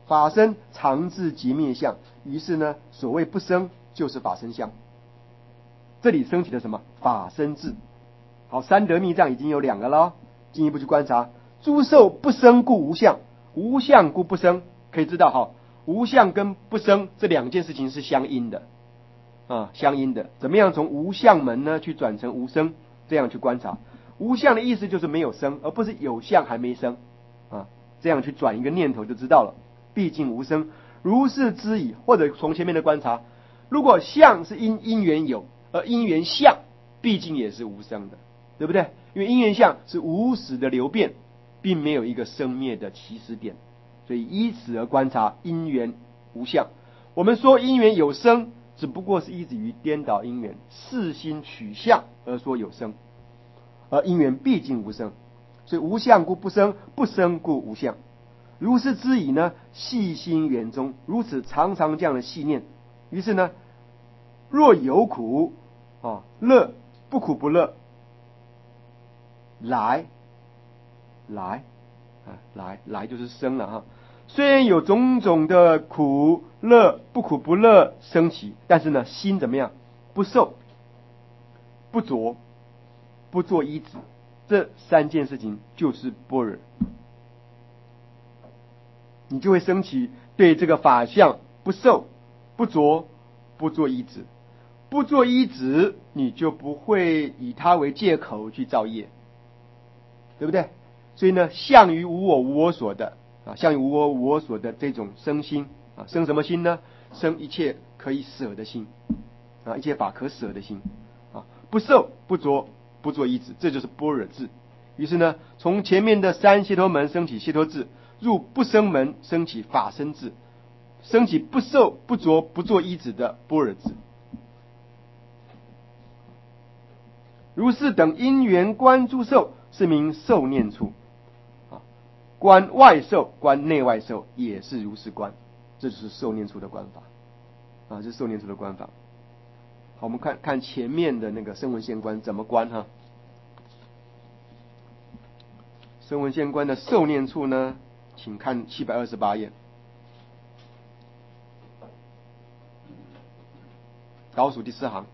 法身常自即灭相，于是呢，所谓不生就是法身相。这里升起的什么法身智？好，三德密藏已经有2个了，进一步去观察，诸受不生故无相，无相故不生。可以知道哈，无相跟不生这2件事情是相因的啊，相因的。怎么样从无相门呢去转成无生？这样去观察，无相的意思就是没有生，而不是有相还没生啊。这样去转一个念头就知道了。毕竟无生，如是知矣。或者从前面的观察，如果相是因缘有，而因缘相毕竟也是无生的，对不对？因为因缘相是无始的流变，并没有一个生灭的起始点，所以依此而观察因缘无相。我们说因缘有生，只不过是依止于颠倒因缘，视心取相而说有生，而因缘毕竟无生，所以无相故不生，不生故无相。如是知矣呢，细心圆中，如此常常这样的细念，于是呢，若有苦乐，不苦不乐，来就是生了哈。虽然有种种的苦乐，不苦不乐生起，但是呢，心怎么样？不受不着不做依止，这3件事情就是般若。你就会升起对这个法相不受不着不做依止，不做依止，你就不会以它为借口去造业，对不对？所以呢，相于无我无我所的相于无我无我所的这种生心生什么心呢？生一切可以舍的心一切法可舍的心不受不着不做依止，这就是般若智。于是呢，从前面的3解脱门升起解脱智，入不生门升起法身智，升起不受不着不做依止的般若智。如是等因缘观诸受，是名受念处观外受观内外受也是如是观，这就是受念处的观法这是受念处的观法。好，我们看前面的那个声闻现观怎么观哈。声闻现观的受念处呢，请看728页，倒数第4行。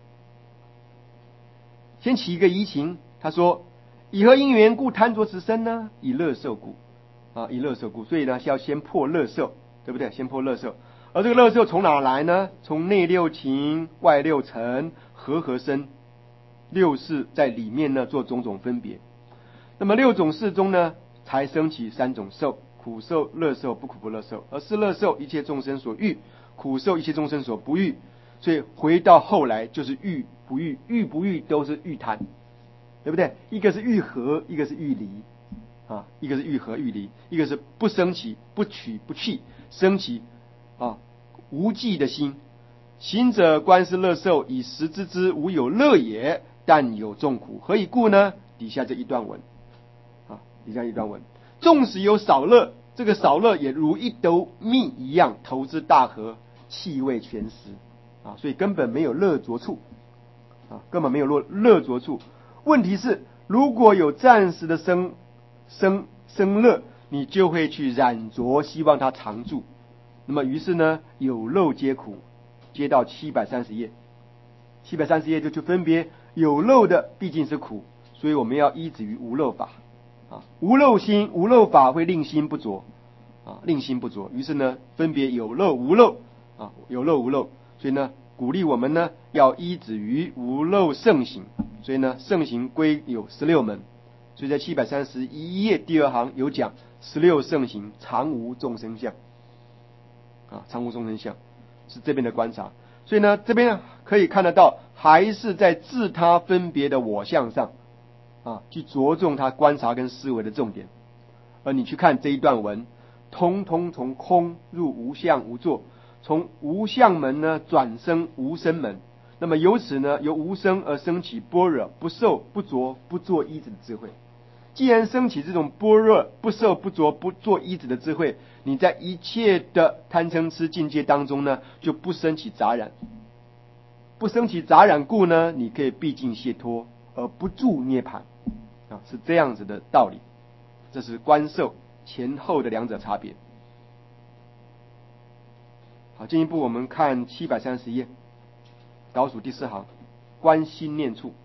先起一个疑情，他说：以何因缘故贪着此身呢？以乐受故以乐受故，所以呢，是要先破乐受，对不对？先破乐受。而这个乐受从哪来呢？从内6情外6尘合生，6识在里面呢做种种分别。那么6种识中呢，才生起3种受：苦受、乐受、不苦不乐受。而是乐受一切众生所欲，苦受一切众生所不欲。所以回到后来就是欲不欲，欲不欲都是欲贪，对不对？一个是欲合，一个是欲离一个是欲合欲离，一个是不生起不取不弃，生起无记的心。行者观是乐受，以实知之无有乐也，但有众苦，何以故呢？底下这一段文底下一段文，纵使有少乐，这个少乐也如一斗蜜一样，投之大河，气味全实所以根本没有乐着处根本没有乐着处。问题是，如果有暂时的生乐，你就会去染着，希望它常住。那么于是呢，有漏皆苦。接到730页，730页就去分别有漏的毕竟是苦，所以我们要依止于无漏法无漏心无漏法会令心不着令心不着。于是呢，分别有漏无漏有漏无漏，所以呢，鼓励我们呢要依止于无漏圣行。所以呢，圣行归有16门。所以在731页第2行有讲16圣行常无众生相常无众生相，是这边的观察。所以呢，这边可以看得到，还是在自他分别的我相上去着重他观察跟思维的重点。而你去看这一段文，通通从空入无相无作，从无相门呢转生无生门。那么由此呢，由无生而生起般若不受不着不做依止的智慧。既然升起这种般若不受不着不做依止的智慧，你在一切的贪嗔痴境界当中呢，就不生起杂染。不生起杂染故呢，你可以毕竟解脱而不住涅槃是这样子的道理。这是观受前后的2者差别。 好，进一步我们看730页，倒数第4行，观心念处。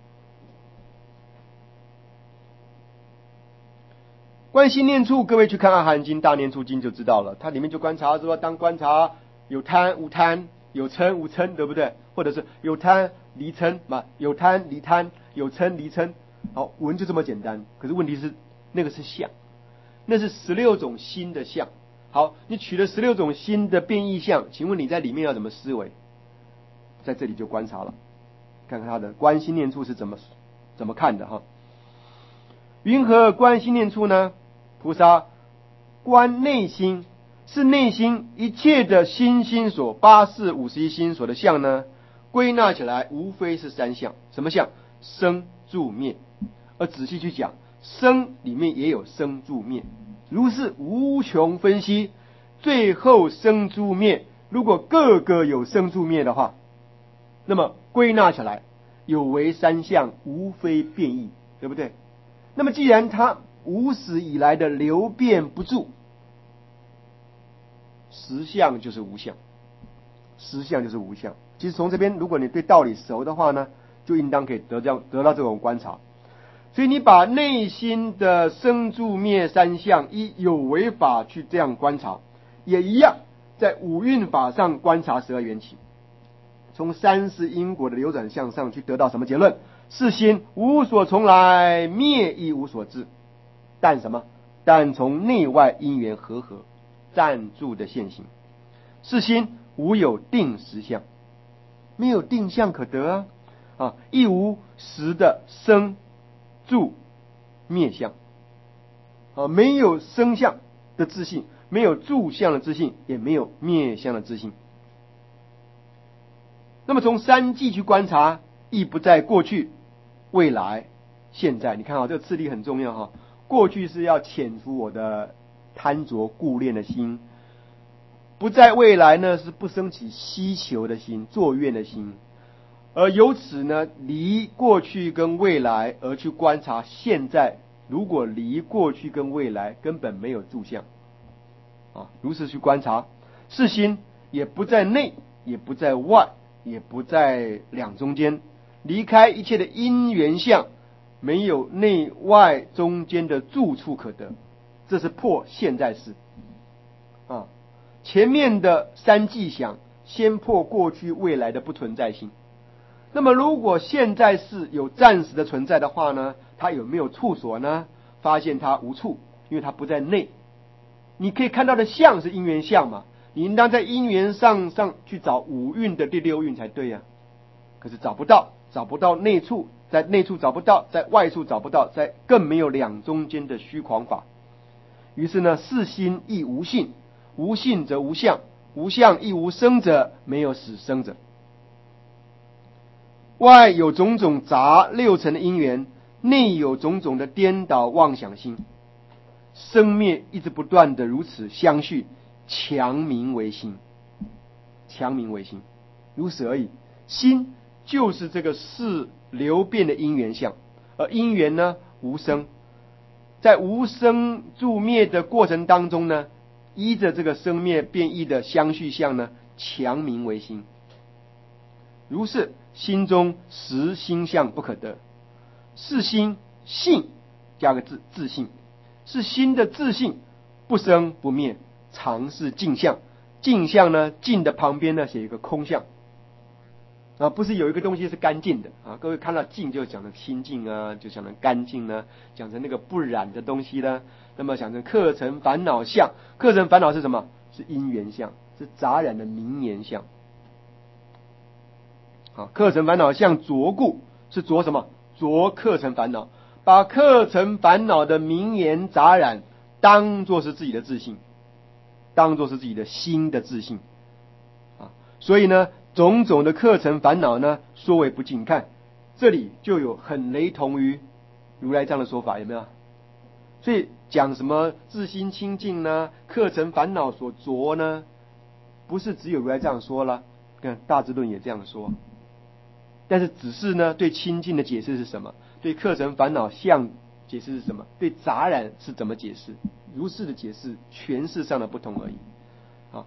观心念处，各位去看《阿含经》《大念处经》就知道了。它里面就观察说，当观察有贪无贪，有嗔无嗔，对不对？或者是有贪离嗔嘛，有贪离贪，有嗔离嗔。好，文就这么简单。可是问题是，那个是相，那是16种心的相。好，你取了16种心的变异相，请问你在里面要怎么思维？在这里就观察了，看看他的观心念处是怎么看的哈。云何观心念处呢？菩萨观内心，是内心一切的心所，8识51心所的相呢，归纳起来无非是3相。什么相？生住灭。而仔细去讲，生里面也有生住灭，如是无穷分析，最后生住灭，如果个个有生住灭的话，那么归纳起来有为3相，无非变异，对不对？那么既然它无始以来的流变不住，实相就是无相，实相就是无相。其实从这边，如果你对道理熟的话呢，就应当可以得到这种观察。所以你把内心的生住灭3相依有为法去这样观察，也一样在五蕴法上观察12缘起，从30因果的流转向上去得到什么结论？是心无所从来，灭亦无所至。但什么？但从内外因缘和合暂住的现行。是心无有定实相，没有定相可得啊，亦无实的生住灭相啊，没有生相的自信，没有住相的自信，也没有灭相的自信。那么从3际去观察，亦不在过去、未来、现在。你看这个次第很重要过去是要遣除我的贪着故恋的心，不在未来呢是不生起希求的心、作愿的心，而由此呢离过去跟未来而去观察现在。如果离过去跟未来根本没有住相如此去观察，是心也不在内，也不在外，也不在两中间，离开一切的因缘相，没有内外中间的住处可得。这是破现在事前面的3际想先破过去未来的不存在性。那么如果现在是有暂时的存在的话呢，它有没有处所呢？发现它无处，因为它不在内。你可以看到的相是因缘相嘛，你应当在因缘上去找五蕴的第6蕴才对呀。可是找不到内处，在内处找不到，在外处找不到，在更没有两中间的虚诳法。于是呢，是心亦无性，无性则无相，无相亦无生者，没有死生者。外有种种杂6层的因缘，内有种种的颠倒妄想心，生灭一直不断的如此相续，强名为心，强名为心，如此而已。心就是这个事流变的因缘相，而因缘呢无生，在无生住灭的过程当中呢，依着这个生灭变异的相续相呢，强名为心。如是心中实心相不可得，是心性加个字，自性，是心的自性，不生不灭，常是净相。净相呢，净的旁边呢写一个空相不是有一个东西是干净的各位看到净就讲成清净就讲成干净呢，讲成那个不染的东西呢。那么讲成客尘烦恼相，客尘烦恼是什么？是因缘相，是杂染的名言相客尘烦恼相着故，是着什么？着客尘烦恼，把客尘烦恼的名言杂染当作是自己的自性，当作是自己的心的自性所以呢，种种的客尘烦恼呢，说为不净。看这里就有很雷同于如来这样的说法，有没有？所以讲什么自心清净呢，客尘烦恼所着呢，不是只有如来这样说了，看大智论也这样说。但是只是呢，对清净的解释是什么？对客尘烦恼相解释是什么？对杂染是怎么解释？如是的解释，诠释上的不同而已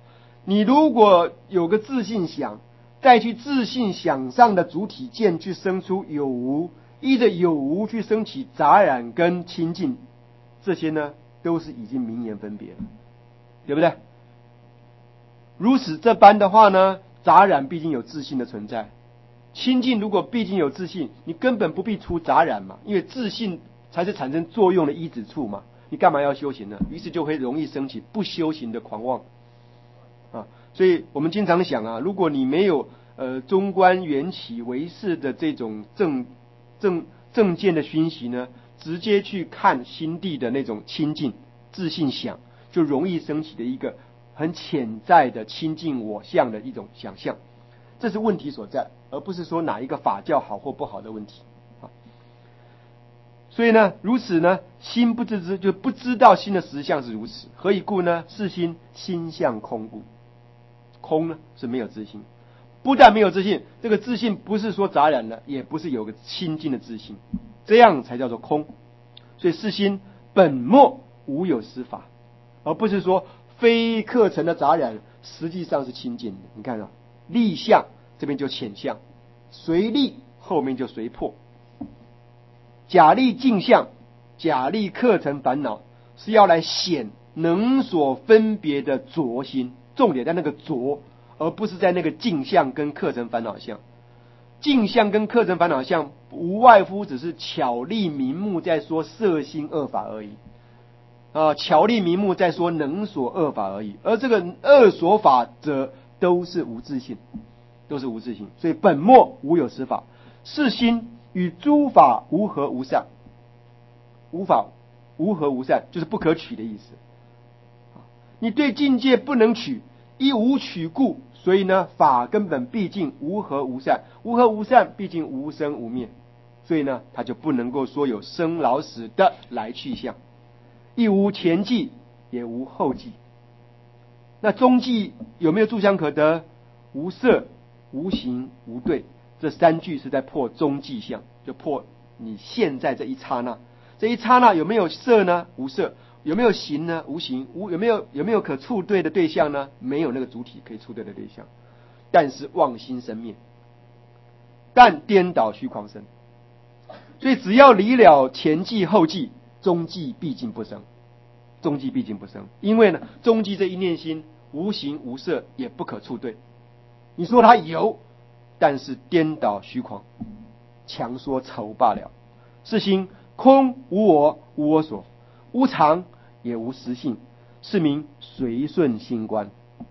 你如果有个自性想，再去自性想上的主体见去生出有无，依着有无去升起杂染跟清净，这些呢都是已经明言分别了，对不对？如此这般的话呢，杂染毕竟有自性的存在，清净如果毕竟有自性，你根本不必除杂染嘛，因为自性才是产生作用的依止处嘛，你干嘛要修行呢？于是就会容易升起不修行的狂妄啊。所以我们经常想啊，如果你没有中观缘起唯识的这种正见的熏习呢，直接去看心地的那种清净自性想，就容易升起的一个很潜在的亲近我相的一种想象，这是问题所在，而不是说哪一个法教好或不好的问题啊。所以呢，如此呢，心不自知，就不知道心的实相是如此。何以故呢？是心相空故。空呢是没有自性，不但没有自性，这个自性不是说杂染了，也不是有个清净的自性，这样才叫做空。所以是心本末无有实法，而不是说非课程的杂染实际上是清净的。你看啊，立相这边就浅相，随立后面就随破，假立镜相，假立课程烦恼，是要来显能所分别的浊心，重点在那个浊，而不是在那个镜相跟课程烦恼相。镜相跟课程烦恼相无外乎只是巧立名目在说色心恶法而已巧立名目在说能所恶法而已，而这个恶所法则都是无自性，都是无自性。所以本末无有实法，是心与诸法无合无散，无法无合无散就是不可取的意思。你对境界不能取，依无取故，所以呢，法根本毕竟无合无散，无合无散毕竟无生无灭，所以呢，它就不能够说有生老死的来去相，亦无前际，也无后际。那中际有没有住相可得？无色、无形、无对，这三句是在破中际相，就破你现在这一刹那。这一刹那有没有色呢？无色。有没有形呢？无形。有没有可触对的对象呢？没有那个主体可以触对的对象。但是妄心生灭，但颠倒虚诳生。所以只要离了前际后际，中际毕竟不生，中际毕竟不生。因为呢，中际这一念心无形无色，也不可触对。你说它有，但是颠倒虚诳，强说丑罢了。是心空无我，无我所，无常也无实性，是名随顺心观。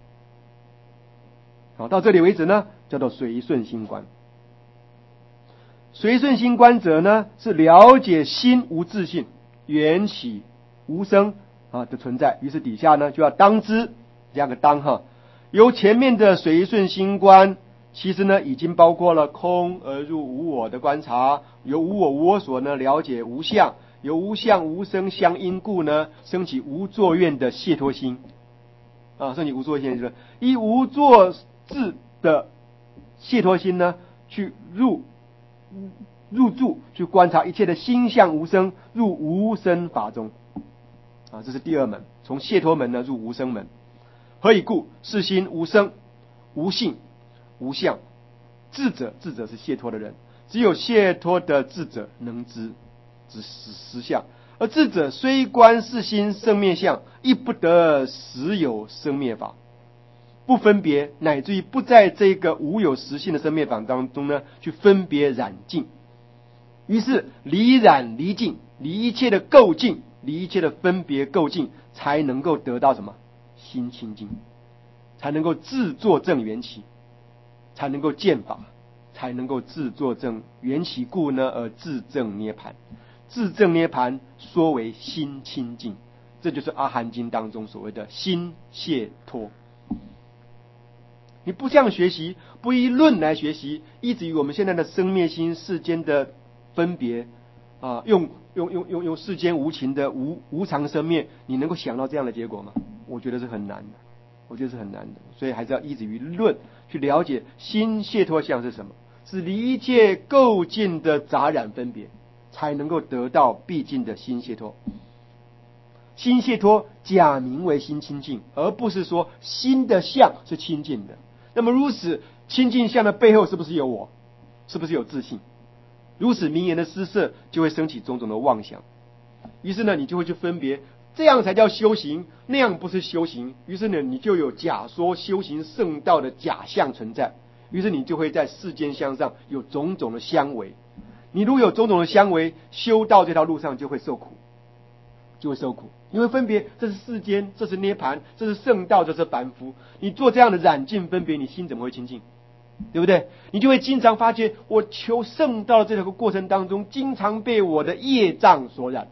好，到这里为止呢，叫做随顺心观。随顺心观者呢，是了解心无自性，缘起无生的存在。于是底下呢就要当知，加个当哈。由前面的随顺心观，其实呢已经包括了空而入无我的观察，由无我无我所呢了解无相，由无相无生相因故呢升起无作愿的解脱心升起无作愿心，以无作智的解脱心呢去入住去观察一切的心相无生，入无生法中这是第二门，从解脱门呢入无生门。何以故？是心无生无性无相，智者是解脱的人，只有解脱的智者能知实相，而智者虽观是心生灭相，亦不得实有生灭法，不分别，乃至于不在这个无有实性的生灭法当中呢去分别染净。于是离染离净，离一切的垢净，离一切的分别垢净，才能够得到什么？心清净，才能够自作正缘起，才能够见法，才能够自作正缘起故呢而自证涅盘。自证涅盘说为心清净，这就是阿含经当中所谓的心解脱。你不这样学习，不依论来学习，以至于我们现在的生灭心世间的分别用世间无情的无常生灭，你能够想到这样的结果吗？我觉得是很难的，所以还是要依止于论去了解心解脱相是什么，是离一切垢净的杂染分别，才能够得到毕竟的心解脱。 心解脱假名为心清净，而不是说心的相是清净的。那么如此清净相的背后是不是有我？是不是有自信？如此名言的施设就会升起种种的妄想。于是呢，你就会去分别，这样才叫修行，那样不是修行。于是呢，你就有假说修行圣道的假象存在。于是你就会在世间相上有种种的相违。你如果有种种的相违，修道这条路上就会受苦，就会受苦。你会分别，这是世间，这是涅槃，这是圣道，这是凡夫。你做这样的染净分别，你心怎么会清净？对不对？你就会经常发觉，我求圣道的这条过程当中，经常被我的业障所染。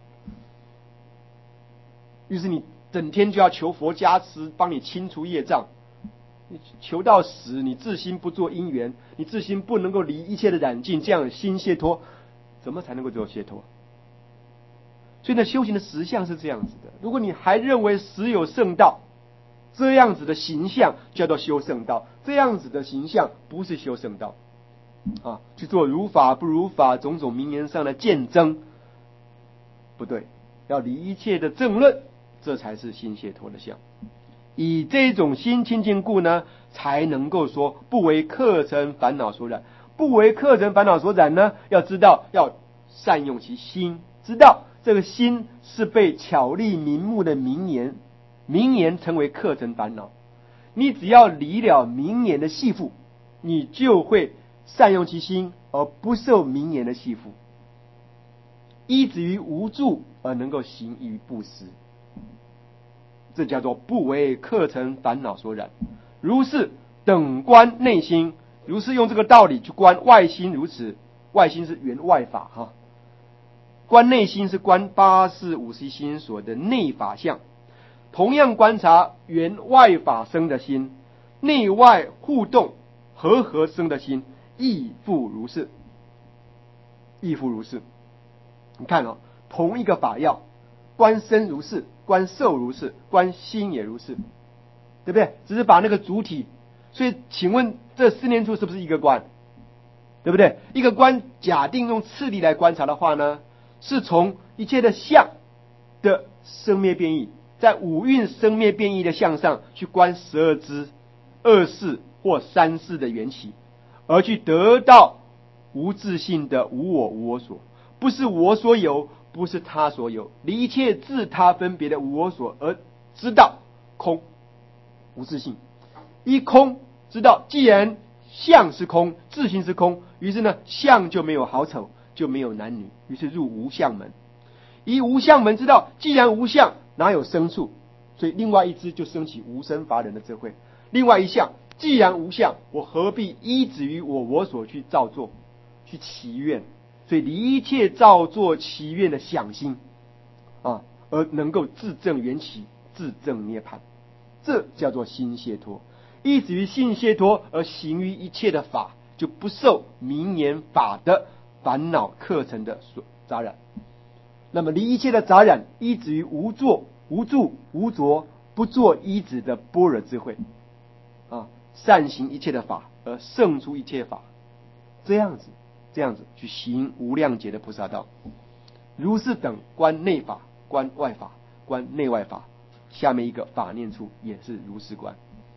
于是你整天就要求佛加持，帮你清除业障。你求到死，你自心不做因缘，你自心不能够离一切的染净，这样的心解脱，怎么才能够做解脱？所以呢，修行的实相是这样子的。如果你还认为实有圣道，这样子的形象叫做修圣道，这样子的形象不是修圣道啊，去做如法不如法种种名言上的见争，不对，要离一切的正论，这才是心解脱的相。以这种心清净故呢，才能够说不为客尘烦恼所染。不为客尘烦恼所染呢，要知道要善用其心，知道这个心是被巧立名目的名言成为客尘烦恼。你只要离了名言的系缚，你就会善用其心，而不受名言的系缚，依止于无助而能够行于布施。这叫做不为客尘烦恼所染。如是等观内心，如是用这个道理去观外心，如此外心是缘外法哈，观内心是观八识五识心所的内法相。同样观察缘外法生的心，内外互动和生的心，亦复如是，亦复如是。你看哦，同一个法要，观身如是，观受如是，观心也如是，对不对？只是把那个主体，所以请问这四念处是不是一个观？对不对？一个观假定用次第来观察的话呢，是从一切的相的生灭变异，在五蕴生灭变异的相上去观12支、2识或3识的缘起，而去得到无自性的无我无我所，不是我所有，不是他所有，离一切自他分别的无我所，而知道空无自性。依空知道，既然相是空，自性是空，于是呢，相就没有好丑，就没有男女，于是入无相门。以无相门知道，既然无相，哪有生处？所以另外一支就升起无生法忍的智慧。另外一项，既然无相，我何必依止于我所去造作，去祈愿？所以离一切造作祈愿的想心啊，而能够自证缘起，自证涅槃，这叫做心解脱。依止于性解脱而行于一切的法，就不受名言法的烦恼课程的杂染。那么离一切的杂染，依止于无作无住无着，不作依止的般若智慧啊，善行一切的法而胜出一切法，这样子去行无量劫的菩萨道。如是等观内法、观外法、观内外法，下面一个法念处也是如是观。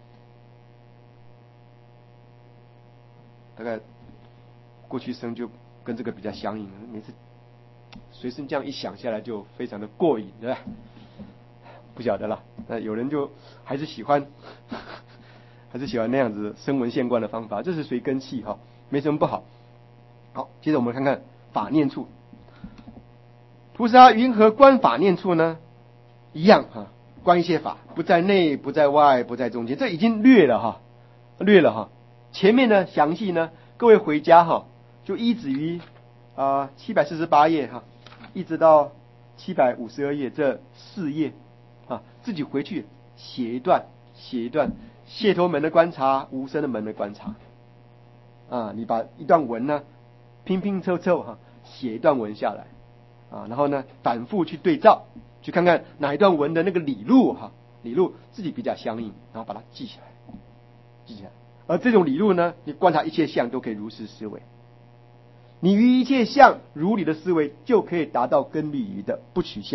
大概过去生就跟这个比较相应，每次随身这样一想下来就非常的过瘾，对吧？不晓得了，那有人就还是喜欢那样子声闻现观的方法，这是随根器哈，没什么不好。好，接着我们看看法念处。菩萨云何观法念处呢？一样哈，观一切法，不在内，不在外，不在中间，这已经略了哈。前面呢详细呢，各位回家哈，就依止于748页哈，一直到752页这4页啊，自己回去写一段，解脱门的观察，无生的门的观察啊，你把一段文呢拼拼凑凑哈，写一段文下来啊，然后呢反复去对照，去看看哪一段文的那个理路自己比较相应，然后把它记起来。而这种理路呢，你观察一切相都可以如是思维，你于一切相如理的思维，就可以达到根律仪的不取相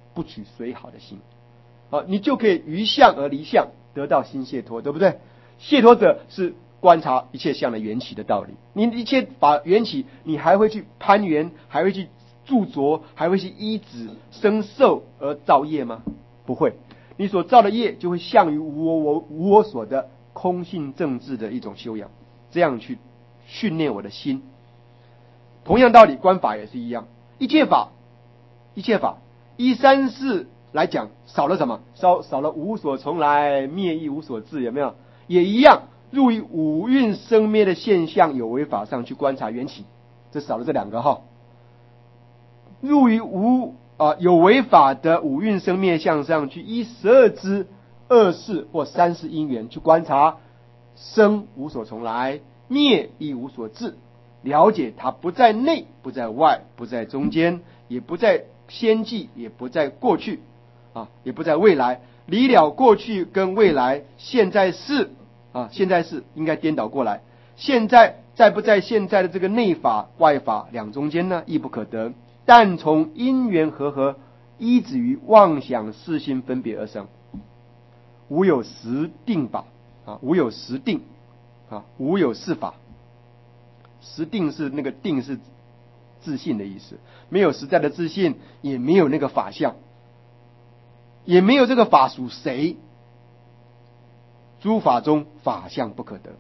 不取随好的心。你就可以于相而离相，得到心解脱，对不对？解脱者是观察一切相的缘起的道理。你一切法缘起，你还会去攀缘，还会去著着，还会去依止生受而造业吗？不会。你所造的业就会向于无我所的空性正智的一种修养，这样去训练我的心。同样道理，观法也是一样。一切法依三世来讲，少了什么？少了无所从来，灭亦无所至，有没有？也一样，入于五蕴生灭的现象有为法上去观察缘起，这少了这两个哈。入于有为法的五蕴生灭相上去，依12支二世或三世因缘去观察生无所从来，灭亦无所至，了解它不在内，不在外，不在中间，也不在先际，也不在过去也不在未来。离了过去跟未来，现在是应该颠倒过来。现在在不在现在的这个内法外法两中间呢，亦不可得。但从因缘和依止于妄想事心分别而生，无有实定法无有实定无有是法。实定是那个定是自信的意思，没有实在的自信，也没有那个法相，也没有这个法属谁。诸法中法相不可得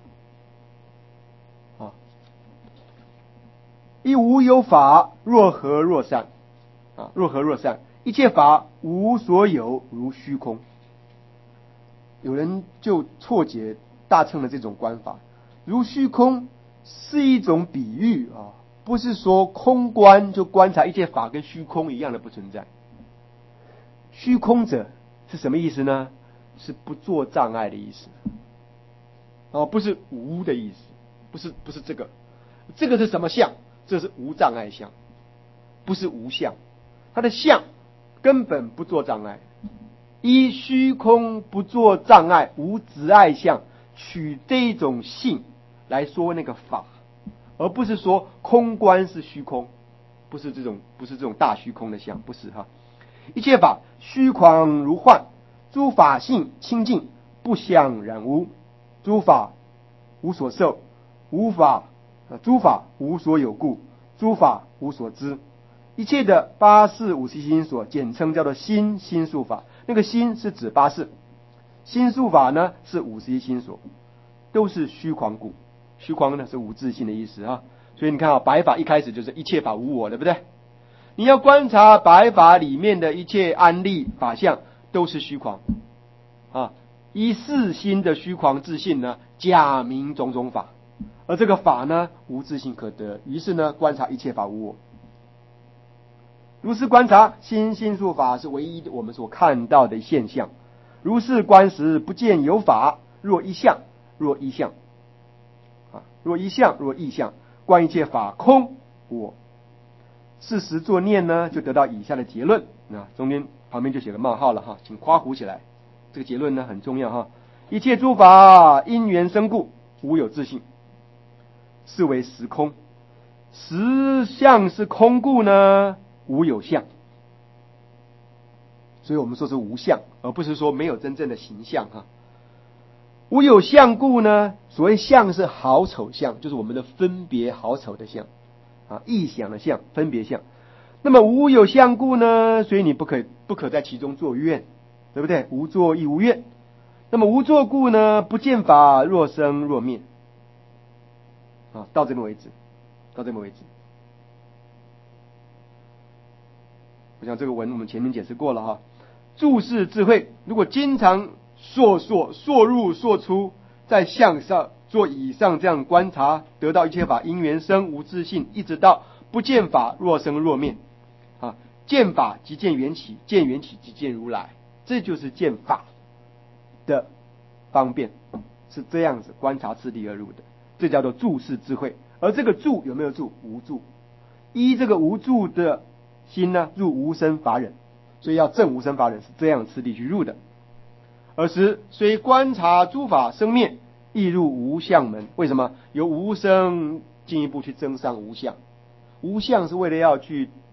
一无有法，若合若散若合若散，一切法无所有，如虚空。有人就错解大乘的这种观法，如虚空是一种比喻不是说空观就观察一切法跟虚空一样的不存在。虚空者是什么意思呢？是不做障碍的意思不是无的意思，不是这个是什么相？这是无障碍相，不是无相。它的相根本不做障碍，依虚空不做障碍，无执爱相，取这种性来说那个法，而不是说空观是虚空，不是这种大虚空的相，不是一切法虚诳如幻，诸法性清净，不相染污。诸法无所受，诸法无所有故，诸法无所知。一切的八识五识心所，简称叫做心术法。那个心是指八识，心术法呢是五识心所，都是虚诳故。虚诳呢是无自性的意思所以你看白法一开始就是一切法无我，对不对？你要观察白法里面的一切安立法相，都是虚诳依四心的虚诳自性呢，假名种种法，而这个法呢无自性可得，于是呢观察一切法无我。如是观察心术法是唯一我们所看到的现象。如是观时，不见有法，若一相若异相若一相若异相，观一切法空我。事实作念呢，就得到以下的结论中间旁边就写个冒号了请括弧起来。这个结论呢很重要一切诸法因缘生故，无有自性，是为实空。实相是空故呢，无有相。所以我们说是无相，而不是说没有真正的形象无有相故呢，所谓相是好丑相，就是我们的分别好丑的相异想的相，分别相。那么无有相故呢，所以你不可在其中作愿，对不对？无作亦无愿。那么无作故呢，不见法若生若灭到这边为止。我想这个文我们前面解释过了注释智慧，如果经常溯入溯出，在向上做以上这样观察，得到一切法因缘生无自性，一直到不见法若生若灭见法即见缘起，见缘起即见如来，这就是见法的方便，是这样子观察次第而入的，这叫做注释智慧。而这个注有没有注？无注。依这个无注的心呢，入无生法忍，所以要证无生法忍是这样次第去入的。尔时虽观察诸法生灭，亦入无相门。为什么？由无生进一步去增上无相。无相是为了要去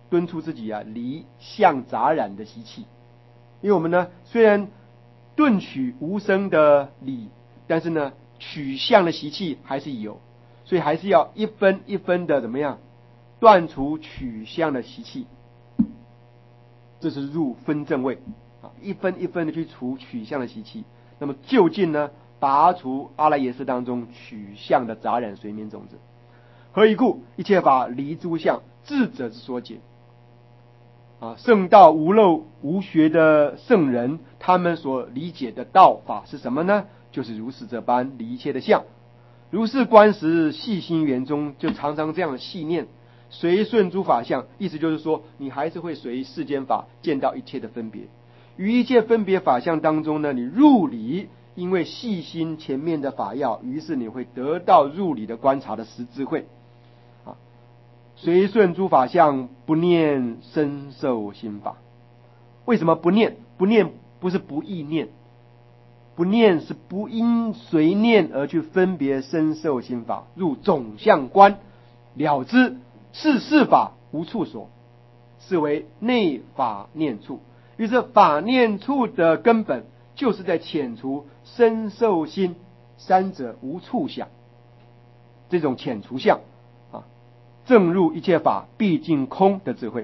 敦促自己离相杂染的习气。因为我们呢，虽然顿取无生的理，但是呢，取相的习气还是有，所以还是要一分一分的怎么样断除取相的习气。这是入分正位一分一分的去除取相的习气，那么就近呢拔除阿赖耶识当中取相的杂染随眠种子。何以故？一切法离诸相，智者之所解。圣道无漏无学的圣人，他们所理解的道法是什么呢？就是如是这般离一切的相。如是观时，细心圆中，就常常这样细念，随顺诸法相。意思就是说，你还是会随世间法见到一切的分别。于一切分别法相当中呢，你入理，因为细心前面的法要，于是你会得到入理的观察的实智慧。随顺诸法相，不念身受心法。为什么不念？不念不是不意念，不念是不因随念而去分别身受心法，入总相观，了知是法无处所，是为内法念处。于是法念处的根本就是在遣除身受心三者无处想，这种遣除相正入一切法毕竟空的智慧。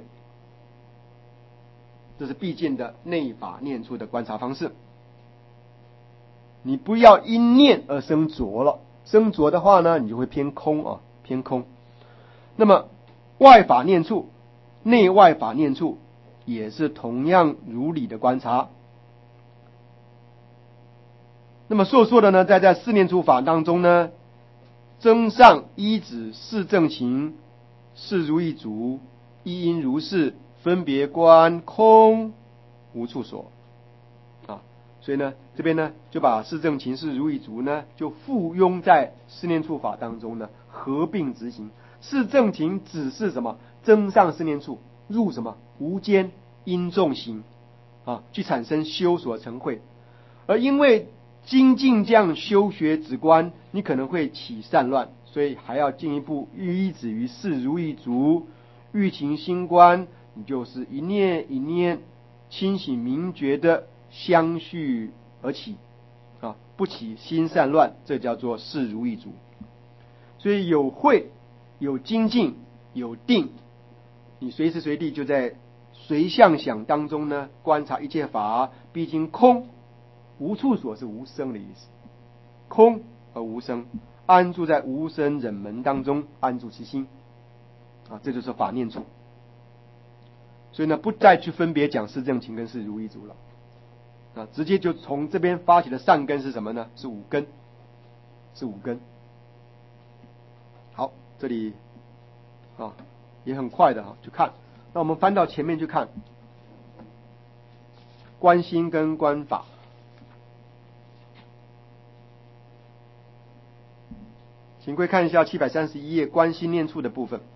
这是毕竟的内法念处的观察方式。你不要因念而生着了，生着的话呢，你就会偏空偏空。那么外法念处、内外法念处也是同样如理的观察。那么所说的呢，在四念处法当中呢，增上依止四正情，是如意足，一因如是，分别观空无处所所以呢，这边呢就把四正情是如意足呢，就附庸在四念处法当中呢，合并执行。四正情只是什么？增上四念处，入什么？无间因众行去产生修所成慧。而因为精进这样修学止观，你可能会起散乱，所以还要进一步依止于四如意足，欲勤心观，你就是一念一念清醒明觉的相续而起不起心散乱，这叫做四如意足。所以有慧、有精进、有定，你随时随地就在随相想当中呢，观察一切法毕竟空无处所，是无生的意思。空而无生，安住在无生忍门当中，安住其心这就是法念处。所以呢，不再去分别讲四正情跟四如意足了直接就从这边发起的善根是什么呢？是五根，是五根。好，这里也很快的去看。那我们翻到前面去看观心跟观法。请各位看一下731页观心念处的部分。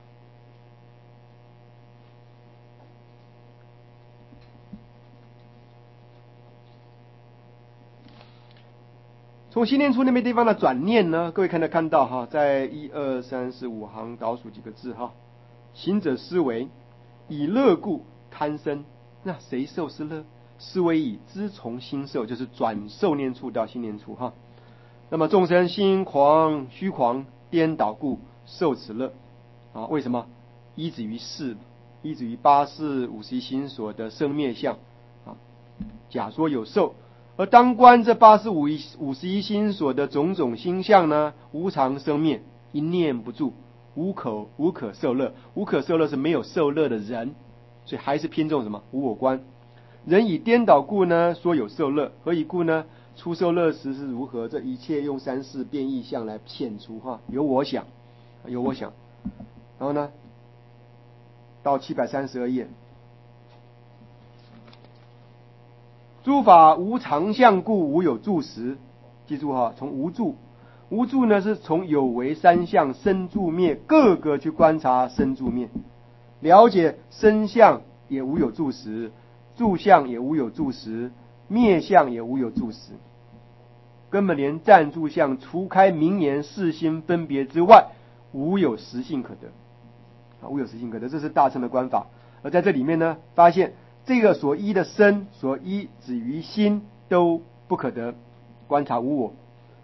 从心念处那边地方的转念呢，各位看到在1、2、3、4、5行倒数几个字行者思维，以乐故贪生，那谁受是乐？思维以知从心受，就是转受念处到心念处那么众生心狂虚狂颠倒故受此乐为什么？依止于事，依止于八识51心所的生灭相假说有受。而当观这八识51心所的种种心相呢，无常生灭，一念不住，无可受乐。无可受乐是没有受乐的人，所以还是偏重什么？无我观。人以颠倒故呢，说有受乐。何以故呢？初受乐时是如何？这一切用三世变异相来遣除有我想，有我想。然后呢，到732页。诸法无常相故无有住时，记住从无住呢是从有为三相生住灭各个去观察生住灭，了解生相也无有住时，住相也无有住时，灭相也无有住时，根本连暂住相除开明言四心分别之外，无有实性可得无有实性可得，这是大乘的观法。 而在这里面呢，发现这个所依的身，所依止于心都不可得，观察无我。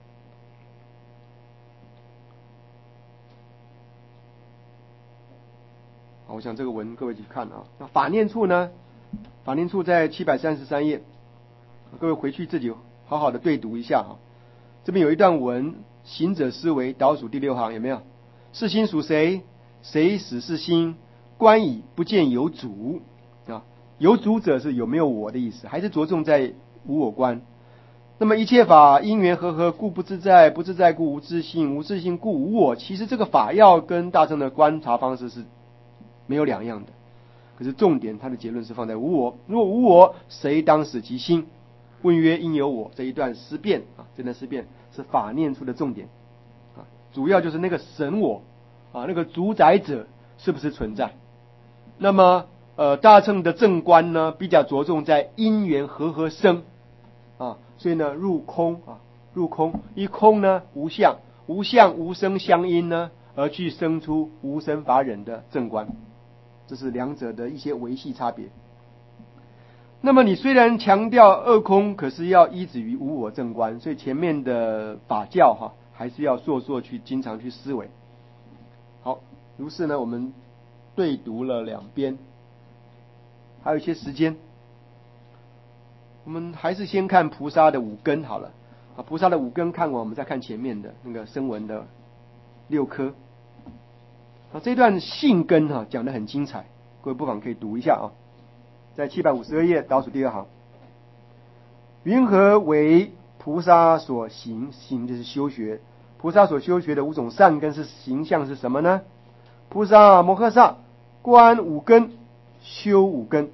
好，我想这个文各位去看啊。那法念处呢？法念处在733页，各位回去自己好好的对读一下哈。这边有一段文，行者思维倒数第6行，有没有？是心属谁？谁使是心？观已不见有主啊。有主者是有没有我的意思，还是着重在无我观？那么一切法因缘和合，故不自在，不自在故无自性，无自性故无我。其实这个法要跟大乘的观察方式是没有两样的，可是重点它的结论是放在无我。若无我，谁当使其心？问曰应有我。这一段思辨啊，这段思辨是法念处的重点啊，主要就是那个神我啊，那个主宰者是不是存在？那么大乘的正观呢，比较着重在因缘和合生啊，所以呢入空啊，入空一空呢无相，无相无生相因呢，而去生出无生法忍的正观，这是两者的一些维系差别。那么你虽然强调二空，可是要依止于无我正观，所以前面的法教哈，还是要做去经常去思维。好，如是呢，我们对读了两边，还有一些时间，我们还是先看菩萨的五根好了啊。菩萨的五根看完，我们再看前面的那个声闻的6科啊。这段性根哈讲得很精彩，各位不妨可以读一下啊。在752页倒数第2行，云何为菩萨所行？行就是修学，菩萨所修学的5种善根是形象是什么呢？菩萨摩诃萨观5根，修5根。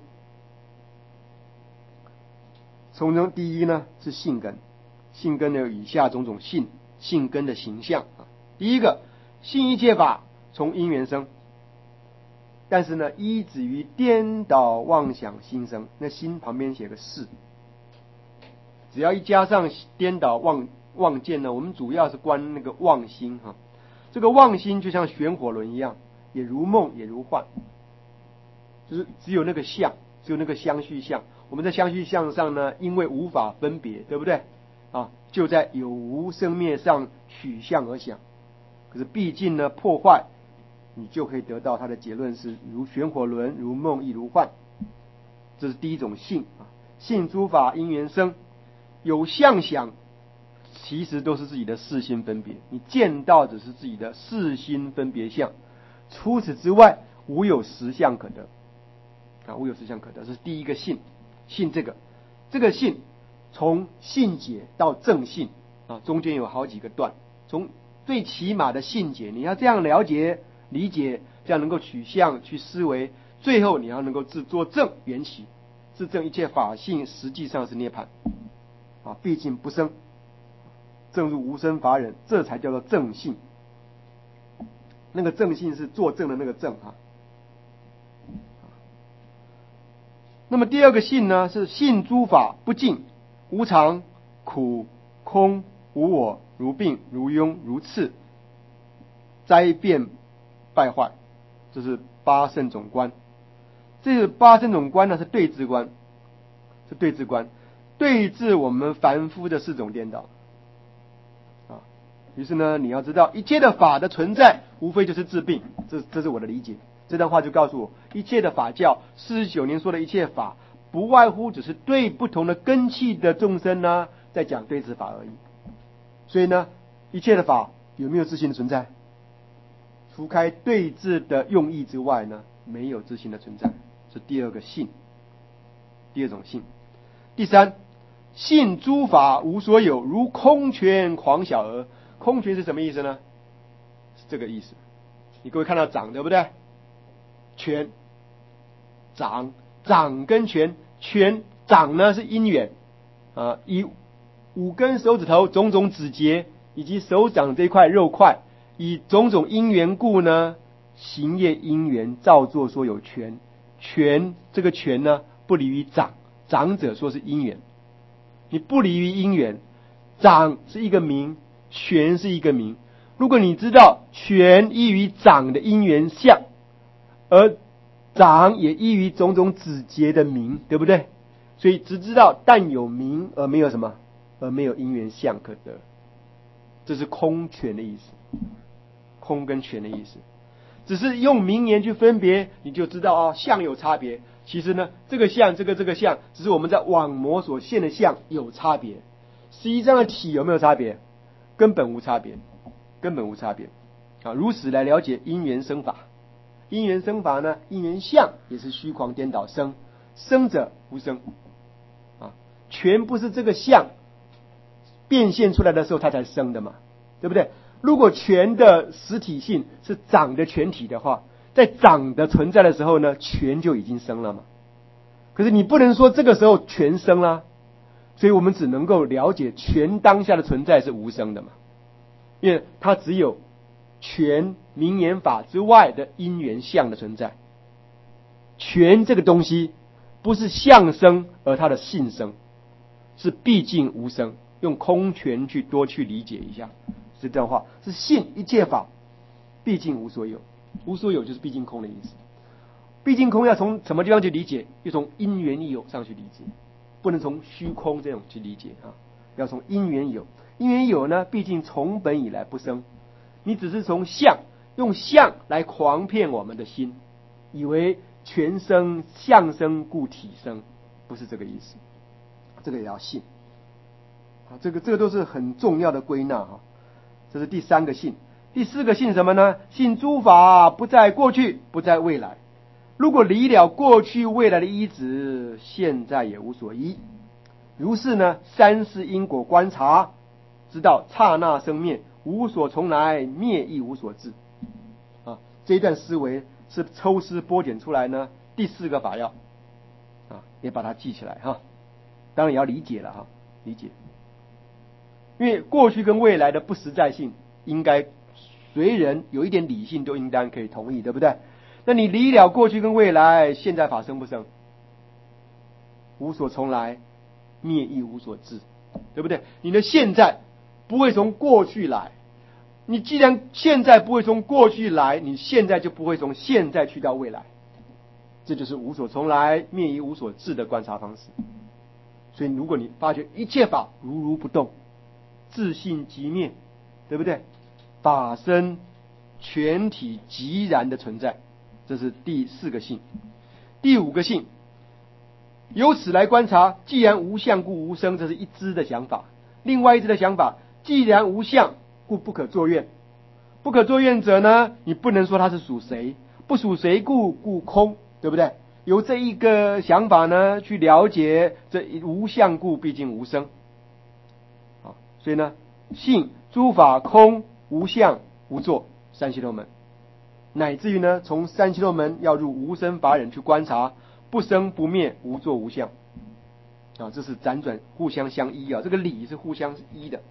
从中第一呢是性根，性根有以下种种性根的形象啊。第一个，信一切法从因缘生，但是呢依止于颠倒妄想心生，那心旁边写个是，只要一加上颠倒妄见呢，我们主要是观那个妄心哈。这个妄心就像旋火轮一样，也如梦也如幻，就是只有那个相，只有那个相续相。我们在相续相上呢，因为无法分别，对不对啊？就在有无生灭上取相而想。可是毕竟呢破坏，你就可以得到它的结论是如旋火轮，如梦亦如幻。这是第一种性啊，性诸法因缘生，有相想，其实都是自己的四心分别，你见到只是自己的四心分别相，除此之外无有实相可得啊，无有实相可得，这是第一个性。性这个性从性解到正性啊，中间有好几个段，从最起码的性解，你要这样了解理解，这样能够取向去思维，最后你要能够自作正缘起，自证一切法性实际上是涅槃啊，毕竟不生，正入无生法忍，这才叫做正性。那个正性是作证的那个正啊。那么第二个性呢，是性诸法不净，无常、苦、空、无我，如病、如庸、如刺，灾变败坏，这是八圣种观。这个八圣种观呢是对治观，是对治观，对治我们凡夫的4种颠倒啊。于是呢，你要知道一切的法的存在，无非就是治病，这是我的理解。这段话就告诉我，一切的法教，49年说的一切法，不外乎只是对不同的根器的众生呢，在讲对治法而已。所以呢，一切的法有没有自性的存在？除开对治的用意之外呢，没有自性的存在，是第二个性，第二种性。第三，性诸法无所有，如空泉狂小儿。空泉是什么意思呢？是这个意思。你各位看到掌对不对？权掌跟权掌呢是因缘啊，以5根手指头种种指节以及手掌这一块肉块，以种种因缘故呢，行业因缘造作说有权这个权呢不离于掌者说是因缘，你不离于因缘，掌是一个名，权是一个名。如果你知道权依于掌的因缘相，而长也依于种种子节的名，对不对？所以只知道但有名而没有什么，而没有因缘相可得，这是空全的意思，空跟全的意思。只是用名言去分别，你就知道相有差别。其实呢，这个相，这个相，只是我们在网膜所现的相有差别，实际上的体有没有差别？根本无差别，根本无差别。如此来了解因缘生法。因缘生法呢，因缘相也是虚诳颠倒生，生者无生全不是这个相变现出来的时候它才生的嘛，对不对？如果全的实体性是长的全体的话，在长的存在的时候呢，全就已经生了嘛。可是你不能说这个时候全生啦，所以我们只能够了解全当下的存在是无生的嘛，因为它只有全名言法之外的因缘相的存在。全这个东西不是相生而它的性生，是毕竟无生。用空全去多去理解一下这段话，是性一切法毕竟无所有，无所有就是毕竟空的意思。毕竟空要从什么地方去理解？又从因缘有上去理解，不能从虚空这种去理解要从因缘有。因缘有呢，毕竟从本以来不生，你只是从相，用相来诳骗我们的心，以为全生相生故体生，不是这个意思。这个也要信这个都是很重要的归纳这是第三个信。第四个信什么呢？信诸法不在过去，不在未来。如果离了过去未来的依止，现在也无所依。如是呢，三世因果观察，知道刹那生灭，无所从来，灭亦无所至这一段思维是抽丝剥茧出来呢第四个法要也把它记起来当然也要理解了理解。因为过去跟未来的不实在性，应该随人有一点理性都应当可以同意，对不对？那你离了过去跟未来，现在法生不生？无所从来，灭亦无所至，对不对？你的现在不会从过去来，你既然现在不会从过去来，你现在就不会从现在去到未来，这就是无所从来，灭亦无所至的观察方式。所以如果你发觉一切法如如不动，自性即灭，对不对？法身全体即然的存在，这是第四个性。第五个性，由此来观察，既然无相故无生，这是一支的想法。另外一支的想法，既然无相故不可作愿。不可作愿者呢，你不能说它是属谁，不属谁故空，对不对？由这一个想法呢，去了解这无相故毕竟无生所以呢，性诸法空无相无作三悉陀门，乃至于呢，从三悉陀门要入无生法忍去观察不生不灭无作无相这是辗转互相相依这个理是互相依的。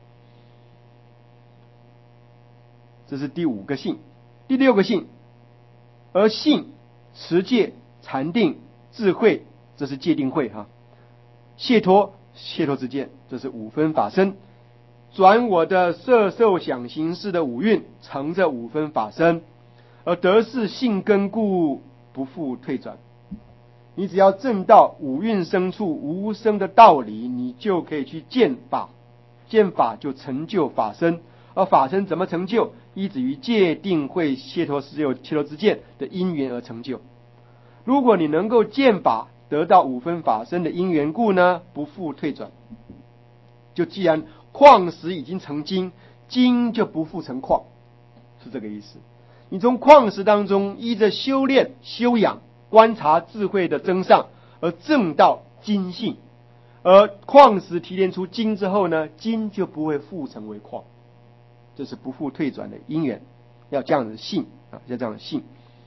这是第五个性。第六个性，而性持戒禅定智慧，这是戒定慧解脱之见，这是五分法身。转我的色受想行识的五蕴，成这五分法身，而得是性根故，不复退转。你只要证到五蕴生处无生的道理，你就可以去见法，见法就成就法身。而法身怎么成就？依止于戒定慧解脱之见的因缘而成就。如果你能够见法，得到五分法身的因缘故呢，不复退转。就既然矿石已经成金，金就不复成矿，是这个意思。你从矿石当中依着修炼修养观察智慧的增上而证到金性，而矿石提炼出金之后呢，金就不会复成为矿，这是不复退转的因缘，要这样子信要这样信。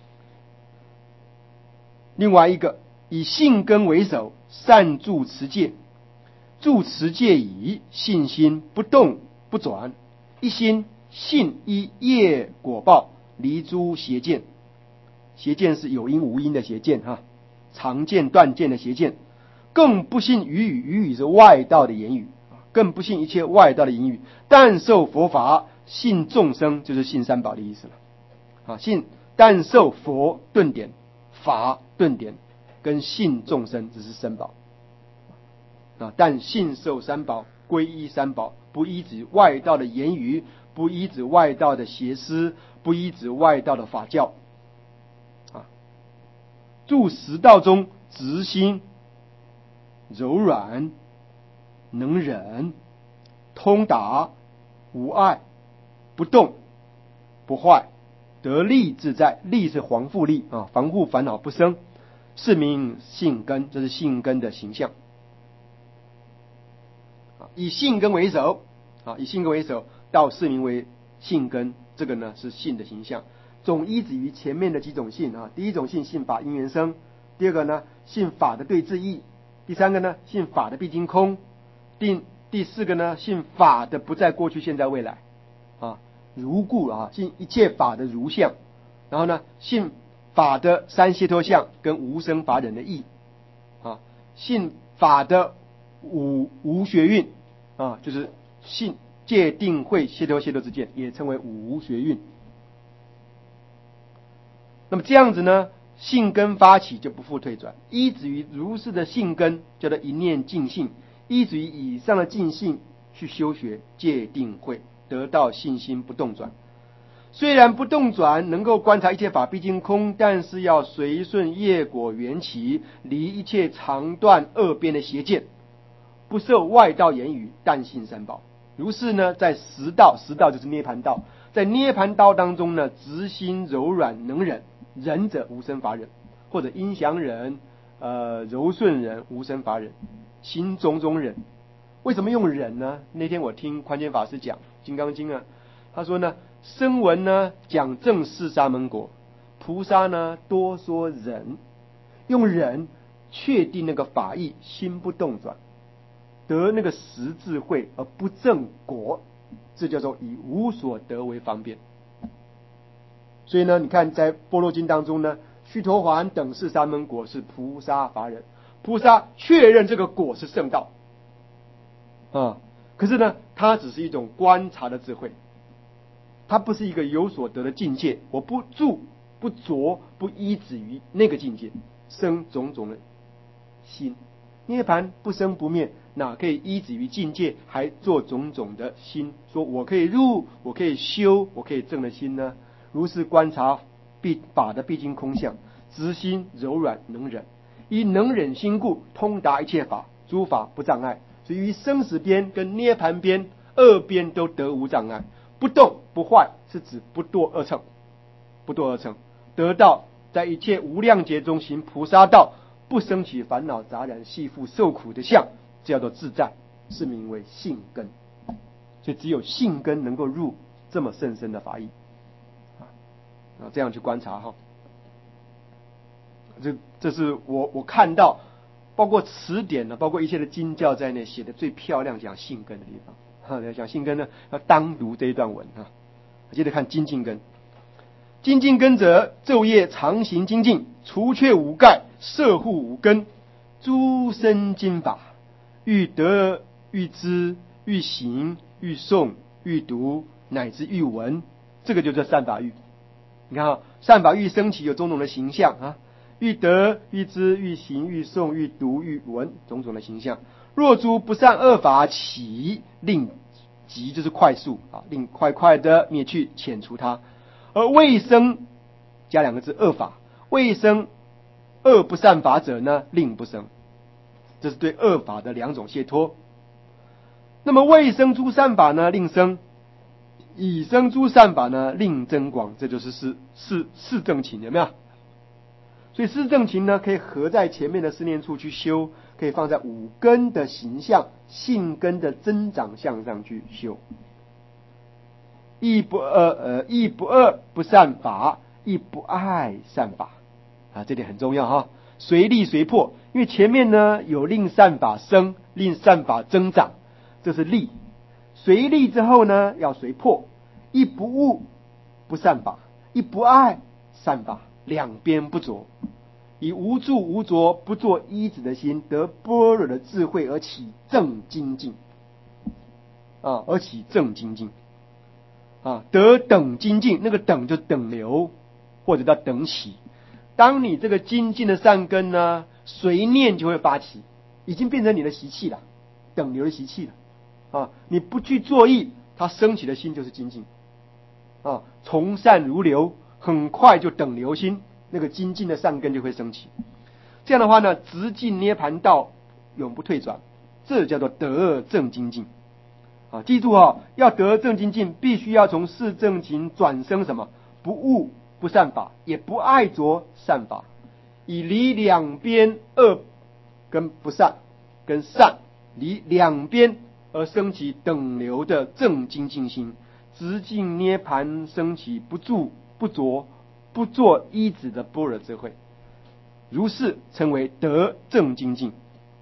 另外一个，以信根为首，善住持戒，住持戒已，信心不动不转，一心信依业果报，离诸邪见。邪见是有因无因的邪见常见断见的邪见。更不信语语是外道的言语，更不信一切外道的言语。但受佛法，信众生，就是信三宝的意思了信但受佛顿点， 法顿点跟信众生只是三宝但信受三宝，皈依三宝，不依止外道的言语，不依止外道的邪思，不依止外道的法教住十道中，直心柔软能忍，通达无碍，不动不坏，得力自在。力是防护力防护烦恼不生，是名信根，这是信根的形象以信根为首以信根为首到是名为信根，这个呢是信的形象，总依止于前面的几种信第一种信，信法因缘生；第二个呢，信法的对治义；第三个呢，信法的毕竟空；第四个呢，信法的不在过去现在未来如故信一切法的如相，然后呢，信法的三解脱相跟无生法忍的义信法的无学运就是信戒定慧解脱之见，也称为无学运。那么这样子呢，信根发起就不复退转，依止于如是的信根叫做一念净信，依止于以上的净信去修学戒定慧，得到信心不动转。虽然不动转能够观察一切法毕竟空，但是要随顺业果缘起，离一切长断恶边的邪见，不受外道言语，但信三宝。如是呢，在十道就是涅盘道，在涅盘道当中呢，直心柔软能忍，忍者无生法忍，或者阴祥忍柔顺忍无生法忍，心种种忍。为什么用忍呢？那天我听宽坚法师讲金刚经他说呢，声闻呢讲正四沙门果，菩萨呢多说忍，用忍确定那个法义，心不动转，得那个实智慧而不正果，这叫做以无所得为方便。所以呢，你看在般若经当中呢，须陀洹等四沙门果是菩萨法忍，菩萨确认这个果是圣道可是呢，它只是一种观察的智慧，它不是一个有所得的境界。我不住不着不依止于那个境界，生种种的心，涅盘不生不灭，哪可以依止于境界还做种种的心，说我可以入，我可以修，我可以证的心呢？如是观察法的毕竟空相，直心柔软能忍，以能忍心故，通达一切法，诸法不障碍。所以于生死边跟涅盘边二边都得无障碍，不动不坏，是指不堕二乘，不堕二乘，得到在一切无量劫中行菩萨道，不生起烦恼杂染系缚受苦的相，这叫做自在，是名为信根。所以只有信根能够入这么甚深的法义这样去观察这是我看到包括词典包括一切的经教在内写的最漂亮讲信根的地方讲信根呢，要当读这一段文接着看精进根。精进根者，昼夜常行精进，除却五盖，摄护五根，诸生经法，欲得欲知欲行欲诵欲读，乃至欲闻，这个就叫善法欲。你看善法欲升起有种种的形象欲得欲知欲行欲诵欲读欲闻，种种的形象。若诸不善恶法起，令即就是快速令快快的灭去，遣除它。而未生加两个字恶法，未生恶不善法者呢，令不生。这是对恶法的两种解脱。那么未生诸善法呢，令生；已生诸善法呢，令增广。这就是四正勤，有没有？所以四正勤呢，可以合在前面的四念处去修，可以放在五根的形象、信根的增长向上去修。亦不恶不善法，亦不爱善法这点很重要随力随破，因为前面呢有令善法生，令善法增长，这是力。随力之后呢，要随破，亦不恶不善法，亦不爱善法，两边不着，以无住无着不做依止的心，得般若的智慧而起正精进而起正精进得等精进，那个等就等流或者叫等起， 当你这个精进的善根呢，随念就会发起，已经变成你的习气了，等流的习气了啊！你不去作意，它升起的心就是精进啊，从善如流，很快就等流心，那个精进的善根就会升起。这样的话呢，直进涅盘道，永不退转，这叫做得正精进啊！记住啊，要得正精进，必须要从四正勤转生什么？不误不善法，也不爱着善法，以离两边恶跟不善跟善离两边而升起等流的正精进心，直进涅盘升起不住不着不作依止的般若智慧，如是称为得正精进。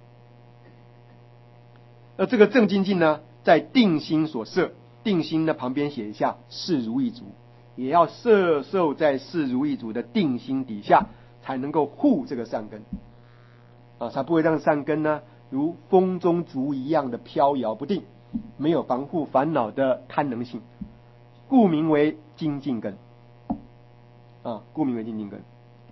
而这个正精进呢，在定心所摄，定心的旁边写一下是如意足，也要摄受在是如意足的定心底下，才能够护这个善根啊，才不会让善根呢如风中烛一样的飘摇不定，没有防护烦恼的堪能性，故名为精进根啊，故名为精进根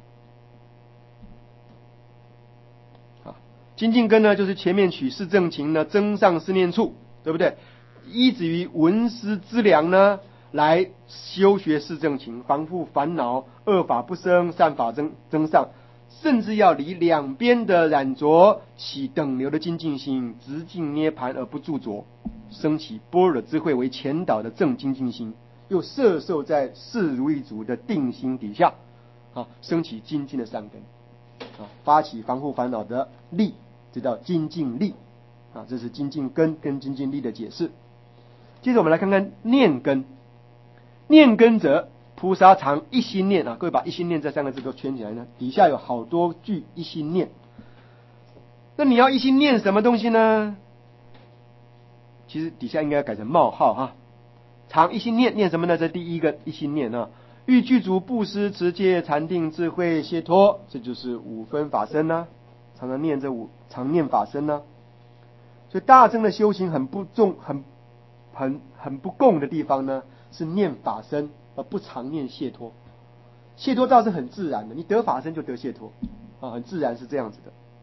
啊。精进根呢，就是前面取四正勤呢，增上四念处，对不对？依止于闻思资粮呢，来修学四正勤，防护烦恼，恶法不生，善法增上，甚至要离两边的染着，起等流的精进心，直进涅盘而不住着，升起般若智慧为前导的正精进心，又摄受在是如意足的定心底下啊，升起精进的善根啊，发起防护烦恼的力，这叫精进力啊，这是精进根跟精进力的解释。接着我们来看看念根。念根者，菩萨常一心念啊，各位把一心念这三个字都圈起来呢，底下有好多句一心念。那你要一心念什么东西呢？其实底下应该改成冒号哈。常一心念，念什么呢？这第一个一心念啊，欲具足布施、持戒、禅定、智慧、解脱，这就是五分法身呢、常常念常念法身呢、所以大乘的修行很不重、很不共的地方呢，是念法身而不常念解脱。解脱倒是很自然的，你得法身就得解脱啊，很自然是这样子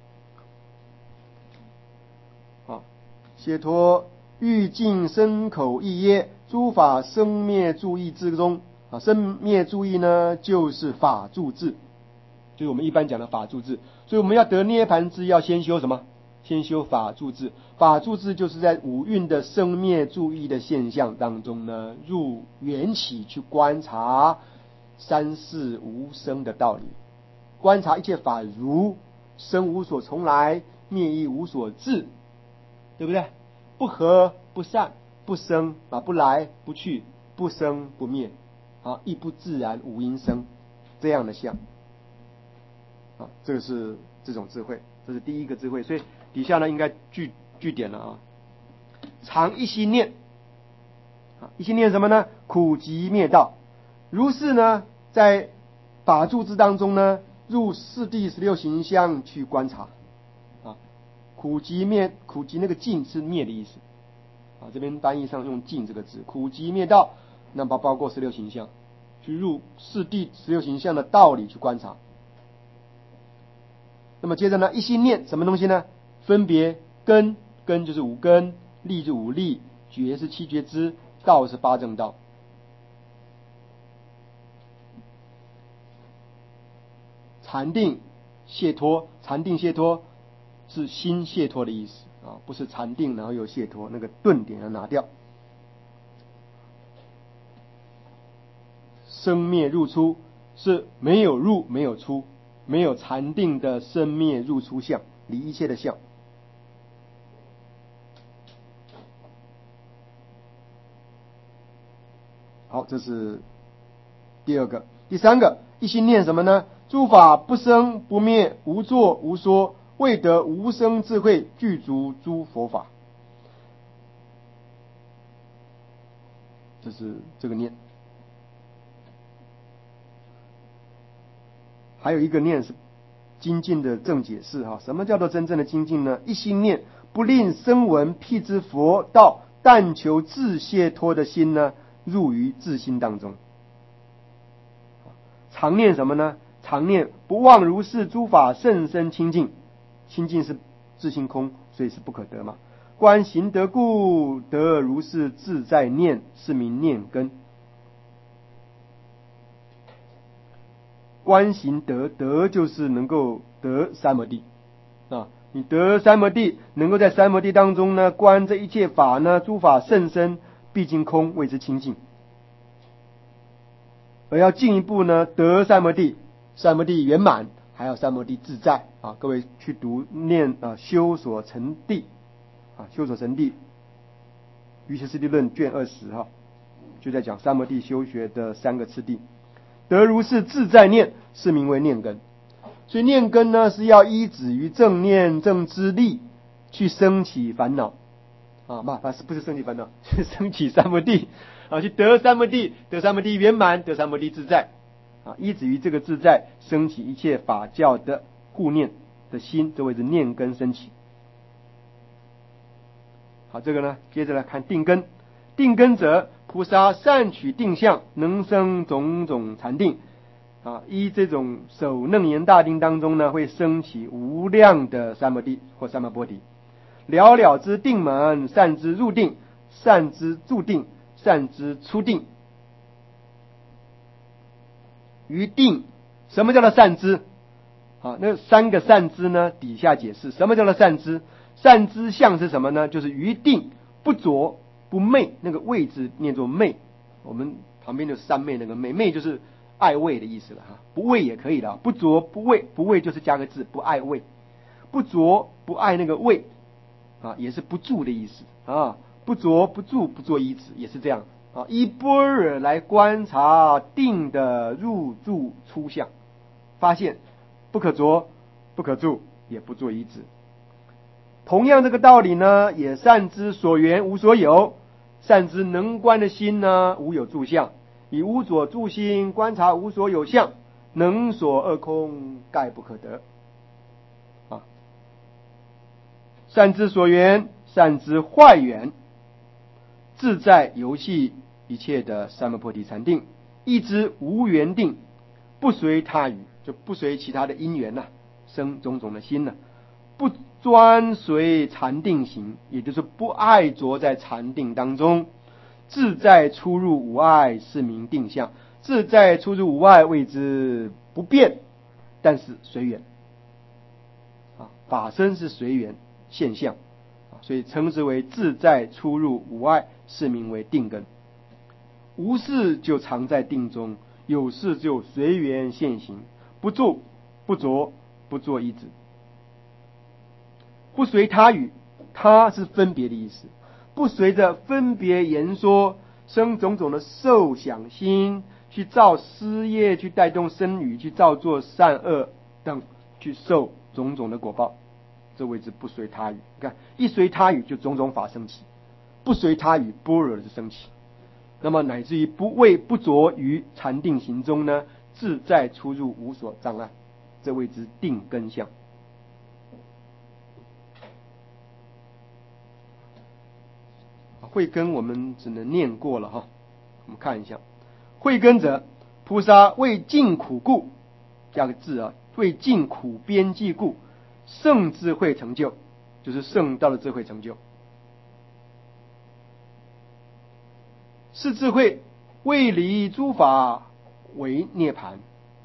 的啊。解脱欲尽身口意业，诸法生灭住意之中啊，生灭住意呢就是法住智，就是我们一般讲的法住智。所以我们要得涅盘智，要先修什么？先修法住智。法住智就是在五蕴的生灭住意的现象当中呢，入缘起去观察三世无生的道理，观察一切法如生无所从来，灭亦无所至，对不对？不合不散，不生啊，不来不去，不生不灭啊，亦不自然无因生，这样的相啊，这个是这种智慧，这是第一个智慧。所以底下呢应该句点了啊。常一心念啊，一心念什么呢？苦集灭道。如是呢，在法住智当中呢，入四谛16行相去观察啊。苦集灭，苦集那个尽是灭的意思啊，这边翻译上用尽这个字，苦集灭道，那包括16行相，去入四谛16行相的道理去观察。那么接着呢，一心念什么东西呢？分别根就是五根，力是五力，觉是七觉支，道是八正道。禅定解脱，禅定解脱是心解脱的意思啊，不是禅定然后又解脱，那个顿点要拿掉。生灭入出是没有入没有出，没有禅定的生灭入出相，离一切的相。好，这是第二个。第三个，一心念什么呢？诸法不生不灭，无作无说，未得无生智慧，具足诸佛法。这是这个念。还有一个念是精进的正解释哈。什么叫做真正的精进呢？一心念，不令声闻辟支佛道，但求自解脱的心呢，入于自心当中。常念什么呢？ 常念，不忘如是诸法甚深清净。清净是自性空，所以是不可得嘛。观行得故，得如是自在念，是名念根。观行得，得就是能够得三摩地啊。你得三摩地，能够在三摩地当中呢，观这一切法呢，诸法甚深，毕竟空，谓之清净。而要进一步呢，得三摩地，三摩地圆满，还有三摩地自在啊。各位去读念修所成地啊，修所成地，瑜伽师地论卷20哈，就在讲三摩地修学的3个次第。得如是自在念，是名为念根。所以念根呢，是要依止于正念正知力去升起烦恼啊，不是升起烦恼，是升起三摩地啊，去得三摩地，得三摩地圆满，得三摩地自在啊，依止于这个自在，升起一切法教的护念的心，这谓之念根升起。好，这个呢，接着来看定根。定根者，菩萨善取定相，能生种种禅定啊。依这种首楞严大定当中呢，会升起无量的三摩地或三摩波提。了了之定门，善之入定，善之住定，善之出定。于定，什么叫做善知？啊，那3个善知呢，底下解释什么叫做善知。善知相是什么呢？就是于定不着不昧，那个昧字念作昧，我们旁边的三昧那个昧，昧就是爱畏的意思了哈，不畏也可以的，不着不畏，不畏就是加个字，不爱畏，不着不爱那个畏啊，也是不住的意思啊，不着不住不作依止，也是这样啊，依般若来观察定的入住出相，发现不可着不可住，也不作依止。同样这个道理呢，也善知所缘无所有，善知能观的心呢，无有住相，以无所住心观察无所有相，能所二空，概不可得啊。善知所缘，善知坏缘，自在游戏一切的三摩菩提禅定，一知无缘定，不随他语，就不随其他的因缘生种种的心不专随禅定行，也就是不爱着在禅定当中，自在出入无碍，是名定相。自在出入无碍，谓之不变，但是随缘啊，法身是随缘现象啊，所以称之为自在出入无碍，是名为定根。无事就常在定中，有事就随缘现行，不住不着不作依止。不随他语，他是分别的意思，不随着分别言说生种种的受想心，去造思业，去带动身语，去造作善恶等，去受种种的果报，这谓之不随他语。你看，一随他语就种种法升起，不随他语般若就升起，那么乃至于不为不着于禅定行中呢，自在出入无所障碍，这谓之定根相。慧根我们只能念过了哈，我们看一下，慧根者，菩萨为尽苦故，加个字为尽苦边际故，圣智慧成就，就是圣道的智慧成就。是智慧为离诸法为涅盘，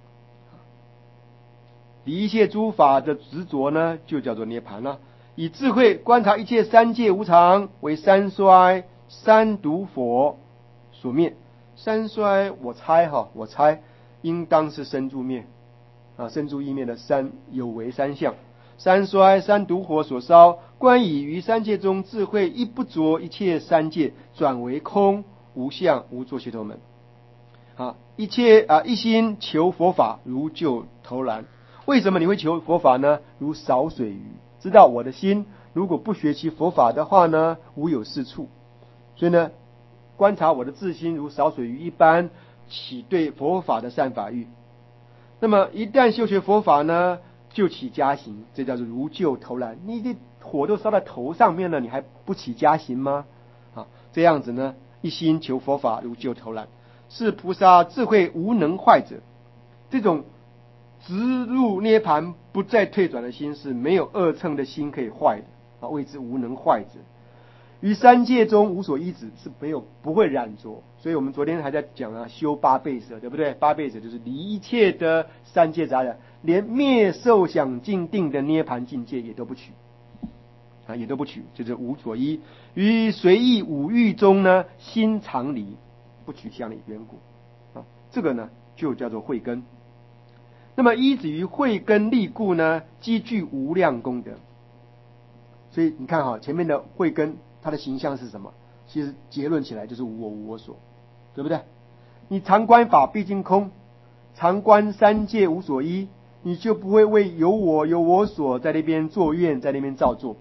离一切诸法的执着呢，就叫做涅盘了。以智慧观察一切三界无常，为三衰三毒火所灭。三衰我猜应当是生住灭啊，生住意灭的三有为三相。三衰三毒火所烧，观以于三界中智慧一不着一切三界，转为空无相无作学头门啊，一心求佛法如救头燃。为什么你会求佛法呢？如少水鱼，知道我的心如果不学习佛法的话呢，无有是处。所以呢，观察我的自心如少水鱼一般，起对佛法的善法欲。那么一旦修学佛法呢，就起加行，这叫做如救头燃。你的火都烧在头上面了，你还不起加行吗？啊，这样子呢，一心求佛法如救头燃，是菩萨智慧无能坏者。这种直入涅盘不再退转的心，是没有二乘的心可以坏的谓之无能坏者。于三界中无所依止，是不会染着。所以我们昨天还在讲修八倍舍，对不对？八倍舍就是离一切的三界杂染，连灭受想境定的涅盘境界也都不取也都不取，就是无所依。于随意五欲中呢，心常离，不取相离缘故这个呢就叫做慧根。那么依止于慧根力故呢，积聚无量功德。所以你看前面的慧根它的形象是什么？其实结论起来就是无我无我所，对不对？你常观法毕竟空，常观三界无所依，你就不会为有我有我所在那边作怨，在那边造作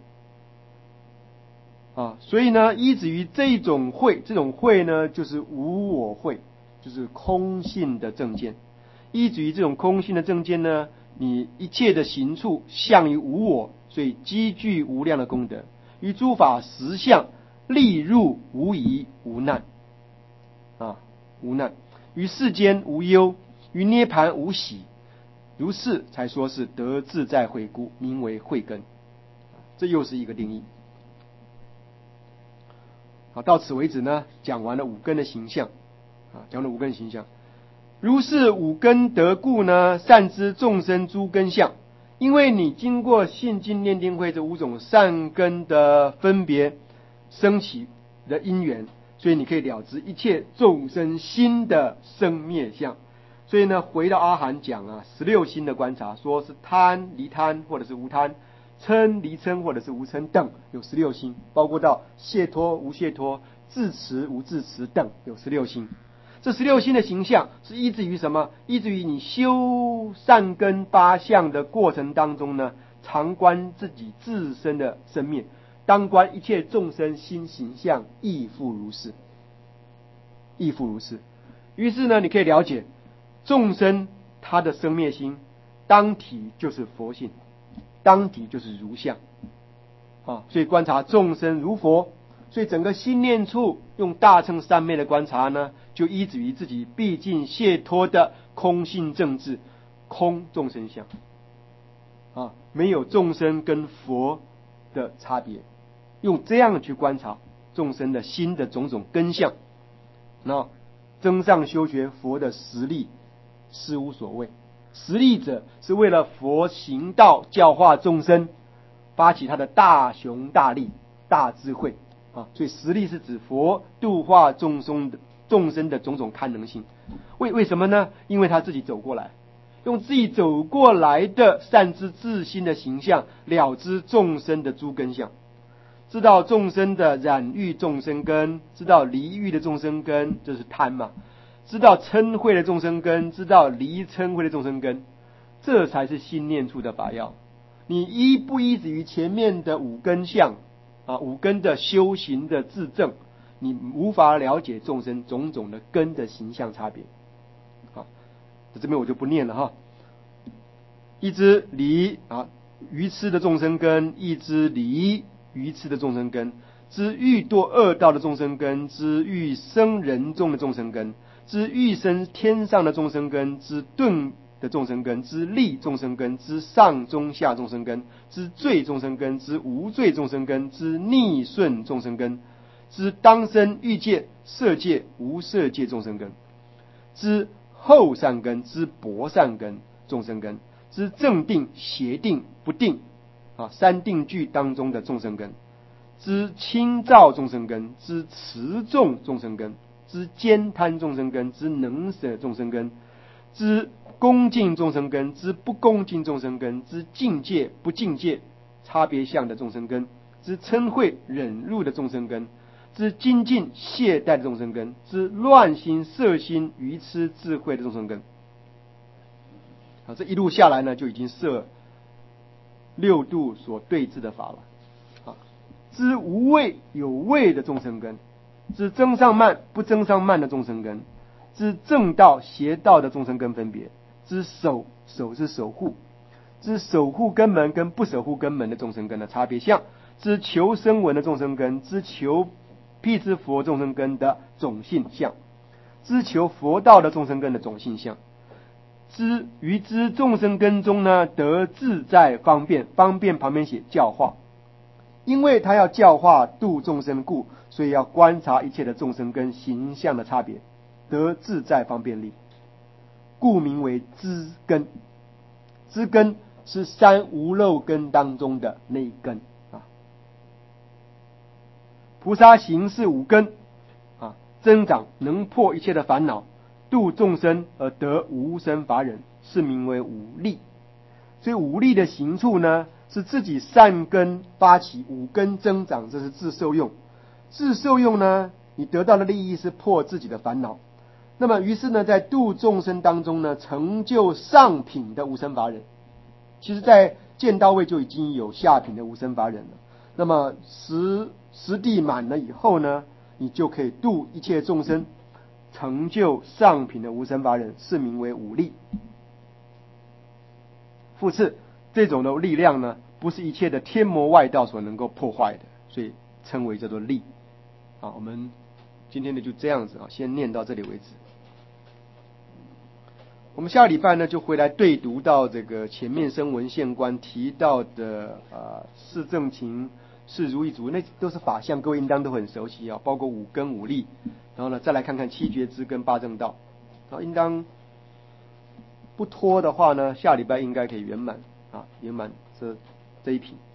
所以呢，依止于这种慧呢，就是无我慧，就是空性的正见。依止于这种空性的正见呢，你一切的行处向于无我，所以积聚无量的功德。于诸法实相利入无疑无难无难。于世间无忧，于涅盘无喜，如是才说是得自在慧故，名为慧根。这又是一个定义。到此为止呢，讲完了五根的形象讲了五根形象。如是五根得故呢，善知众生诸根相。因为你经过信经念定慧这五种善根的分别升起的因缘，所以你可以了知一切众生心的生灭相。所以呢，回到阿含讲16心的观察，说是贪离贪或者是无贪，嗔离嗔或者是无嗔等有16心，包括到解脱无解脱、自持无自持等有16心。这16心的形象是依止于什么？依止于你修善根八相的过程当中呢，常观自己自身的生灭，当观一切众生心形象，亦复如是，亦复如是。于是呢，你可以了解众生他的生灭心当体就是佛性，当体就是如相所以观察众生如佛。所以整个心念处用大乘三昧的观察呢，就依止于自己毕竟解脱的空性正智，空众生相没有众生跟佛的差别，用这样去观察众生的心的种种根相。那增上修学佛的实力是无所谓，实力者是为了佛行道教化众生，发起他的大雄大力大智慧所以实力是指佛度化众生的种种堪能性。为什么呢？因为他自己走过来，用自己走过来的善知自心的形象，了知众生的诸根相，知道众生的染欲众生根，知道离欲的众生根，这是贪嘛；知道嗔恚的众生根，知道离嗔恚的众生根，这才是心念处的法要。你依不依止于前面的五根相五根的修行的自证，你无法了解众生种种的根的形象差别在这边我就不念了一知离愚痴的众生根，一知离愚痴的众生根，知欲堕恶道的众生根，知欲生人中的众生根，知欲生天上的众生根，知顿的众生根，知利众生根，知上中下众生根，知罪众生根，知无罪众生根，知逆顺众生根，知当生欲界色界无色界众生根，知后善根，知薄善根众生根，知正定邪定不定三定句当中的众生根，知清照众生根，知持众众生根，知坚贪众生根，知能舍众生根，知恭敬众生根，知不恭敬众生根，知境界不境界差别相的众生根，知嗔恚忍辱的众生根，知精进懈怠的众生根，知乱心色心愚痴智慧的众生根这一路下来呢，就已经摄六度所对治的法了知无畏有畏的众生根，知增上慢不增上慢的众生根，知正道邪道的众生根分别，知守是守护，知守护根门跟不守护根门的众生根的差别相，知求声闻的众生根，知求辟支佛众生根的种性相，知求佛道的众生根的种性相， 于知众生根中呢，得自在方便，方便旁边写教化，因为他要教化度众生故，所以要观察一切的众生根形象的差别，得自在方便力，故名为知根。知根是三无漏根当中的那一根啊。菩萨行是五根啊，增长能破一切的烦恼，度众生而得无生法忍，是名为五力。所以五力的行处呢，是自己善根发起，五根增长，这是自受用。自受用呢，你得到的利益是破自己的烦恼。那么于是呢，在度众生当中呢，成就上品的无生法忍。其实在见到位就已经有下品的无生法忍了。那么十地满了以后呢，你就可以度一切众生，成就上品的无生法忍，是名为五力。复次，这种的力量呢，不是一切的天魔外道所能够破坏的，所以称为叫做力。我们今天的就这样子先念到这里为止。我们下个礼拜呢，就回来对读到这个前面生文献观提到的四正勤、四如意足，那都是法相，各位应当都很熟悉包括五根五力。然后呢，再来看看七觉支跟八正道。应当不拖的话呢，下礼拜应该可以圆满圆满这一品。